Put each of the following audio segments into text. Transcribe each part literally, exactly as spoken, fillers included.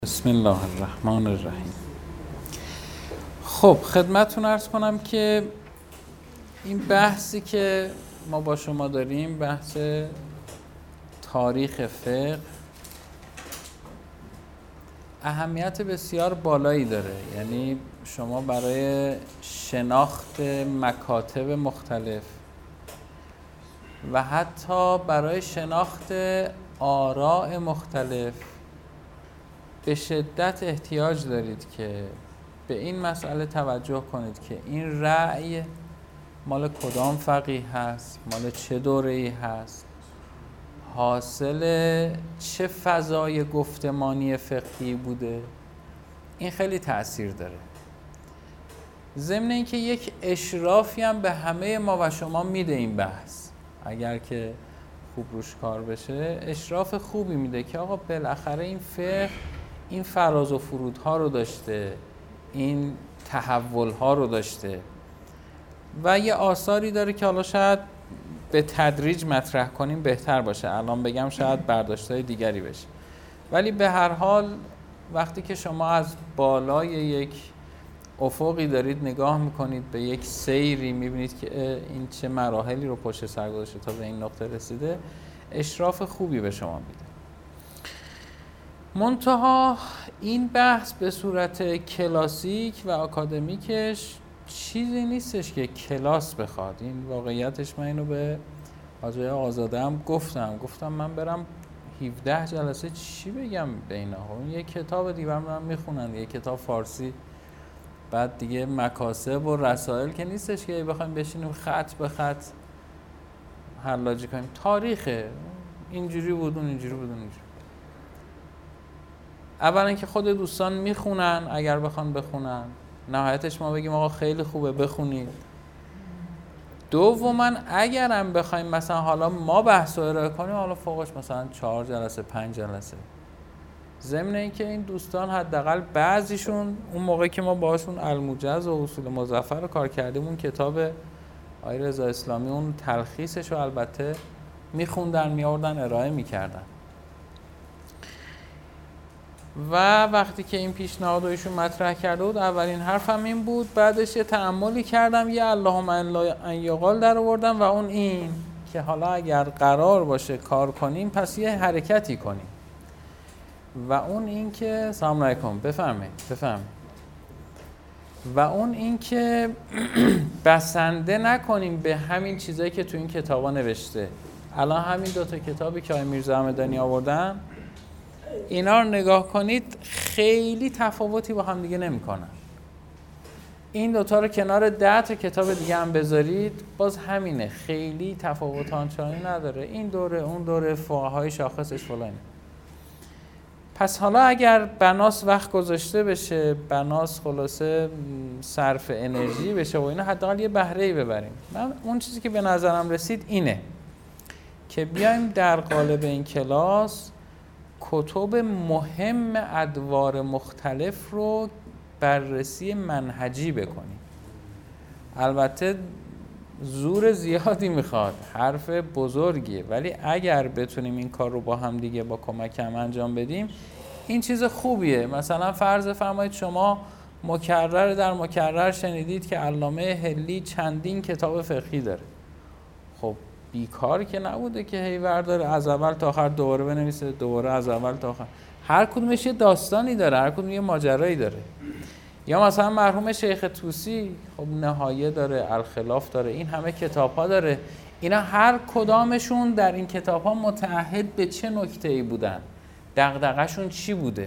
بسم الله الرحمن الرحیم. خب خدمتتون عرض کنم که این بحثی که ما با شما داریم بحث تاریخ فقه اهمیت بسیار بالایی داره. یعنی شما برای شناخت مکاتب مختلف و حتی برای شناخت آراء مختلف به شدت احتیاج دارید که به این مسئله توجه کنید که این رأی مال کدام فقیه هست، مال چه دوره‌ای هست، حاصل چه فضای گفتمانی فقهی بوده. این خیلی تأثیر داره. ضمن اینکه یک اشرافی هم به همه ما و شما میده این بحث، اگر که خوب روش کار بشه اشراف خوبی میده که آقا بالاخره این فقه این فراز و فرودها رو داشته، این تحولها رو داشته و یه آثاری داره که حالا شاید به تدریج مطرح کنیم بهتر باشه. الان بگم شاید برداشت‌های دیگری بشه، ولی به هر حال وقتی که شما از بالای یک افقی دارید نگاه میکنید به یک سیری، میبینید که این چه مراحلی رو پشت سر گذاشته تا به این نقطه رسیده، اشراف خوبی به شما میده. منتها این بحث به صورت کلاسیک و آکادمیکش چیزی نیستش که کلاس بخواد. این واقعیتش من اینو به آقای آزاده هم گفتم گفتم من برم هفده جلسه چی بگم به اینا؟ یک کتاب دیگه هم میخونن، یک کتاب فارسی، بعد دیگه مکاسب و رسائل که نیستش که بخوایم بشینیم خط به خط حلاجی کنیم. تاریخه، اینجوری بود اون اینجوری بود اون اینجوری. اولا که خود دوستان میخونن اگر بخوان بخونن، نهایتش ما بگیم آقا خیلی خوبه بخونید. دوما اگر هم بخوایم مثلا حالا ما بحث رو ارائه کنیم، حالا فوقش مثلا چهار جلسه پنج جلسه، ضمن اینکه این دوستان حداقل بعضیشون اون موقعی که ما باهاشون الموجز و اصول مظفر رو کار کردیم، اون کتاب آقای رضا اسلامی اون تلخیصش رو البته میخوندن میآوردن ارائه میکردن. و وقتی که این پیشنهاد ایشون مطرح کرده بود، اولین حرفم این بود، بعدش یه تأملی کردم، یه اللهم الا ان یقال در آوردم و اون این که حالا اگر قرار باشه کار کنیم پس یه حرکتی کنیم و اون این که سلام علیکم بفرمایید بفرمایید و اون این که بسنده نکنیم به همین چیزایی که تو این کتابا نوشته. الان همین دو تا کتابی که آقای میرزا همدانی آوردن، اینا رو نگاه کنید خیلی تفاوتی با هم دیگه نمی‌کنن. این دوتا رو کنار ده تا کتاب دیگه هم بذارید باز همینه، خیلی تفاوت آنچنانی نداره. این دوره اون دوره فقهای شاخصش فلانه. پس حالا اگر بناس وقت گذاشته بشه، بناس خلاصه صرف انرژی بشه و اینا، حداقل یه بهره‌ای ببریم. من اون چیزی که به نظرم رسید اینه که بیایم در قالب این کلاس کتب مهم ادوار مختلف رو بررسی منهجی بکنیم. البته زور زیادی میخواد، حرف بزرگیه، ولی اگر بتونیم این کار رو با هم دیگه با کمک هم انجام بدیم این چیز خوبیه. مثلا فرض فرمایید شما مکرر در مکرر شنیدید که علامه حلی چندین کتاب فقهی داره. خب بیکار که نبوده که هی ورداره از اول تا آخر دوباره بنویسه، دوباره از اول تا آخر. هر کدومش یه داستانی داره، هر کدوم یه ماجرایی داره. یا مثلا مرحوم شیخ طوسی خب نهایه داره، الخلاف داره، این همه کتاب ها داره. اینا هر کدامشون در این کتاب ها متعهد به چه نکته‌ای بودن، دغدغه‌شون چی بوده.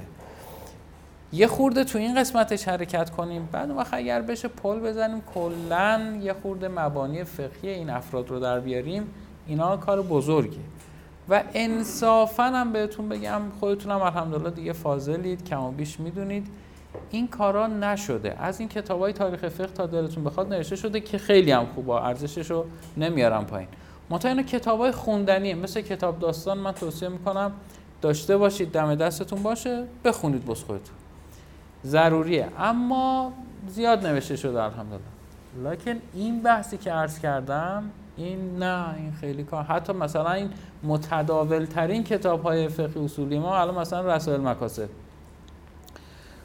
یه خورده تو این قسمتش حرکت کنیم، بعد اون وقت اگر بشه پل بزنیم کلاً یه خورده مبانی فقهی این افراد رو در بیاریم، اینا کار بزرگه. و انصافاً هم بهتون بگم، خودتونم الحمدلله دیگه فاضلید، کم و بیش میدونید این کارا نشده. از این کتابای تاریخ فقه تا دلتون بخواد نوشته شده که خیلی هم خوبه، ارزشش رو نمیارم پایین. منتها اینا کتابای خوندنیه، مثل کتاب داستان من توصیه میکنم داشته باشید، دم دستتون باشه، بخونید بس خودتون، ضروریه. اما زیاد نوشته شده الحمدلله. لکن این بحثی که عرض کردم این نه، این خیلی کار. حتی مثلا این متداول ترین کتاب های فقه اصولی ما الان مثلا رسائل مکاسب،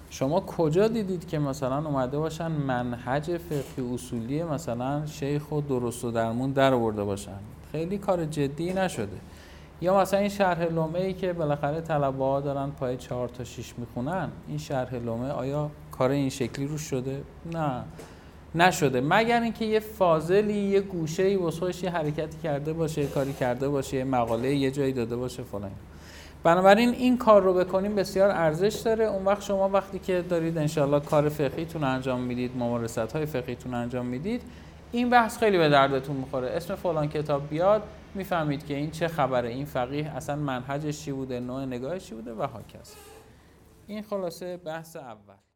شما کجا دیدید که مثلا اومده باشن منهج فقهی اصولی مثلا شیخ و درست و درمون در آورده باشن؟ خیلی کار جدی نشده. یا مثلا این شرح لمعه ای که بالاخره طلبه ها دارن پای چهار تا شش میخونن، این شرح لمعه آیا کار این شکلی روش شده؟ نه نشده، مگر اینکه یه فاضلی یه گوشه‌ای واسه خودش یه حرکتی کرده باشه، کاری کرده باشه، یه مقاله یه جایی داده باشه فلان. بنابراین این کار رو بکنیم بسیار ارزش داره. اون وقت شما وقتی که دارید انشالله کار فقهیتون انجام میدید، ممارست‌های فقهیتون انجام میدید، این بحث خیلی به دردتون میخوره. اسم فلان کتاب بیاد میفهمید که این چه خبره، این فقیه اصلا منهجش چی بوده، نوع نگاهش چی بوده و هاکذا. این خلاصه بحث اول.